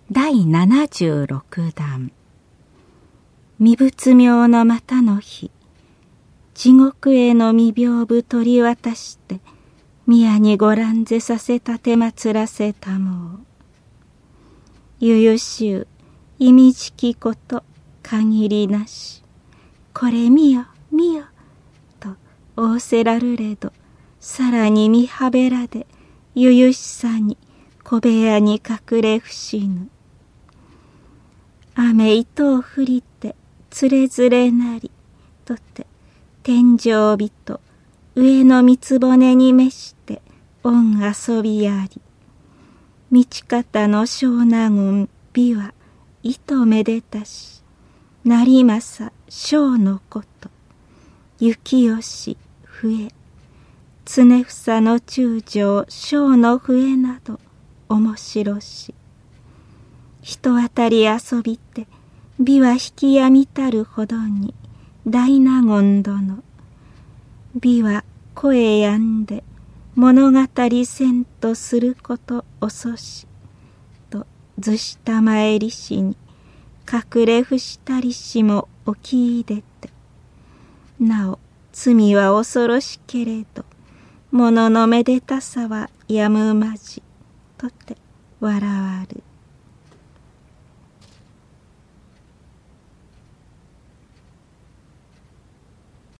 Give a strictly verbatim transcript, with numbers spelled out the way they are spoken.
だいななじゅうろくだん。未仏明のまたの日、地獄への未病部取り渡して、宮にご覧ぜさせたてまつらせたもう。ゆゆしゅう、意味じきこと、限りなし。これ見よ、見よ、と仰せらるれど、さらに見はべらで、ゆゆしさに小部屋に隠れ伏しぬ。雨糸を降りて、つれづれなり、とて、天井人、上の三つ骨に召して、恩遊びあり。道方の小納言美は、糸めでたし、成政小のこと、幸吉笛、常房の中将小の笛など、面白し。人当たり遊びて、美は引きやみたるほどに、大納言殿。美は声やんで、物語せんとすること遅し。と、ずしたまえりしに、隠れ伏したりしも起き入れて。なお、罪は恐ろしけれど、物のめでたさはやむまじ。とて、笑わる。